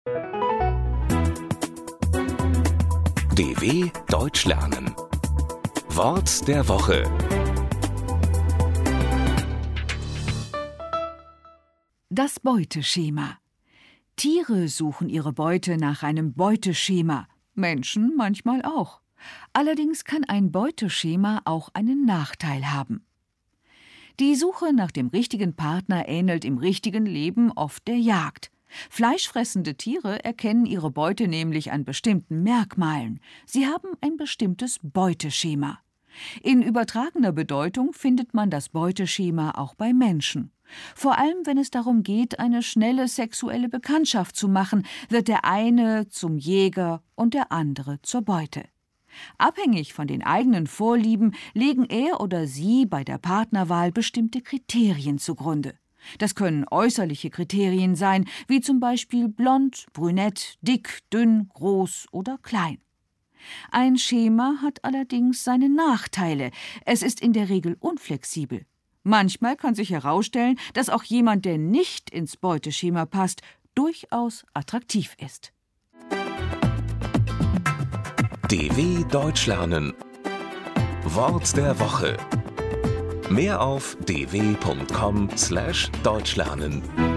DW Deutsch lernen. Wort der Woche. Das Beuteschema. Tiere suchen ihre Beute nach einem Beuteschema, Menschen manchmal auch. Allerdings kann ein Beuteschema auch einen Nachteil haben. Die Suche nach dem richtigen Partner ähnelt im richtigen Leben oft der Jagd. Fleischfressende Tiere erkennen ihre Beute nämlich an bestimmten Merkmalen. Sie haben ein bestimmtes Beuteschema. In übertragener Bedeutung findet man das Beuteschema auch bei Menschen. Vor allem, wenn es darum geht, eine schnelle sexuelle Bekanntschaft zu machen, wird der eine zum Jäger und der andere zur Beute. Abhängig von den eigenen Vorlieben legen er oder sie bei der Partnerwahl bestimmte Kriterien zugrunde. Das können äußerliche Kriterien sein, wie zum Beispiel blond, brünett, dick, dünn, groß oder klein. Ein Schema hat allerdings seine Nachteile. Es ist in der Regel unflexibel. Manchmal kann sich herausstellen, dass auch jemand, der nicht ins Beuteschema passt, durchaus attraktiv ist. DW Deutsch lernen. Wort der Woche. Mehr auf dw.com/deutschlernen.